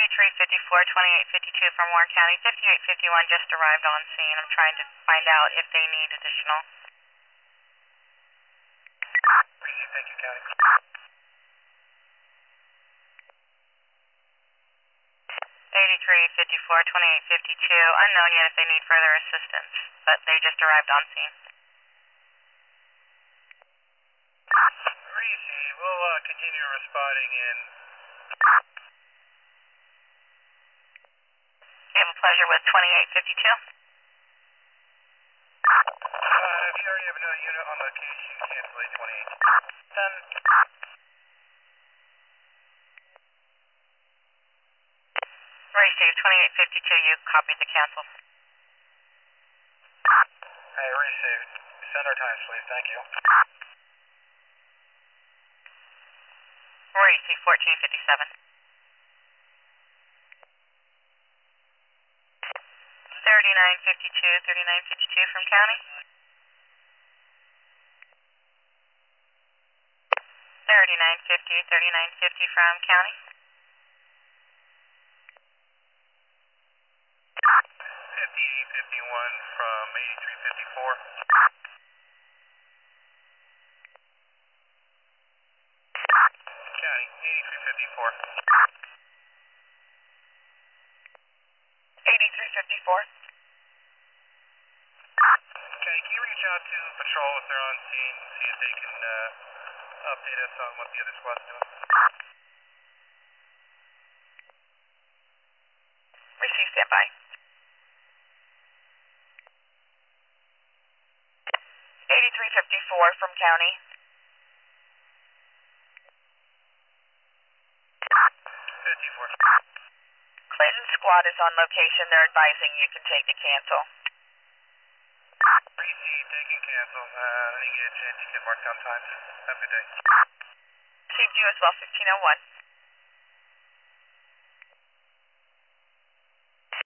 8354, 2852 from Warren County. 5851 just arrived on scene. I'm trying to find out if they need additional. Received, thank you, County. 8354, 2852. Unknown yet if they need further assistance, but they just arrived on scene. Received. We'll continue responding in. You have a pleasure with 2852. If you already have another unit on location, you can cancel 828. Done. Received 2852. You copied the cancel. Hey, received. Send our times, please. Thank you. Received 1457. 3952, 3952 from county. 3950, 3950 from county. 5851 from 8354. County, 8354. 8354. Okay, can you reach out to patrol if they're on scene, see if they can update us on what the other squad's doing? Receive standby. 8354 from county. 54. Clinton squad is on location. They're advising you can take the cancel. Received, taking cancel. Let me get a chance to get marked down times. Have a good day. Received you as well, 1501.